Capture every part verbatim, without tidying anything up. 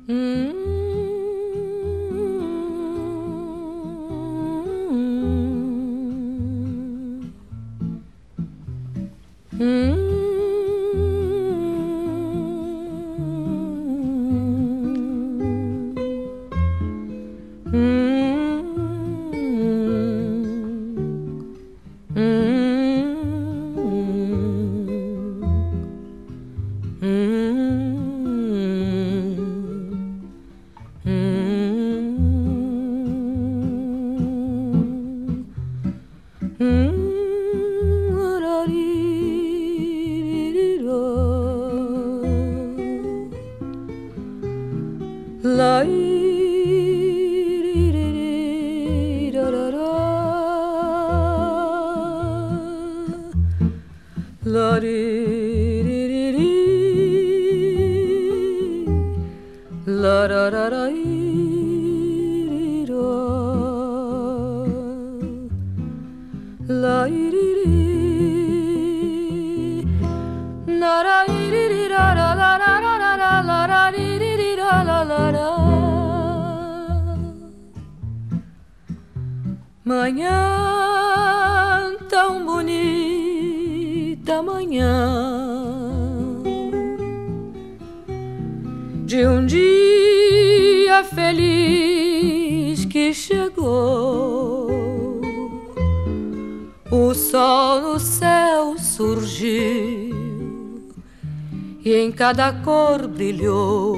Manhã tão bonita, manhã de um dia feliz que chegou. O sol no céu surgiu e em cada cor brilhou.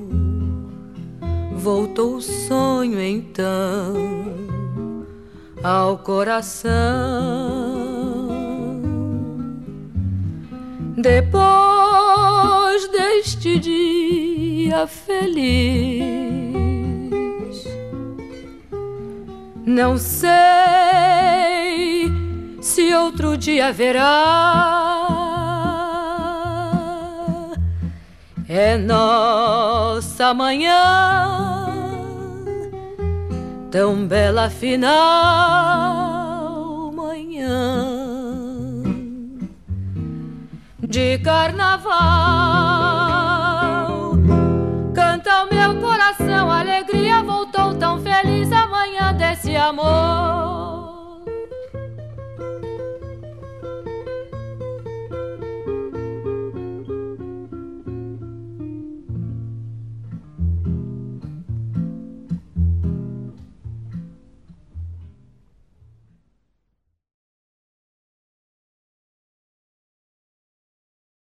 Voltou o sonho então ao coração. Depois deste dia feliz, não sei se outro dia haverá. É nossa manhã tão bela final, manhã de carnaval. Canta o meu coração, a alegria voltou tão feliz, a manhã desse amor.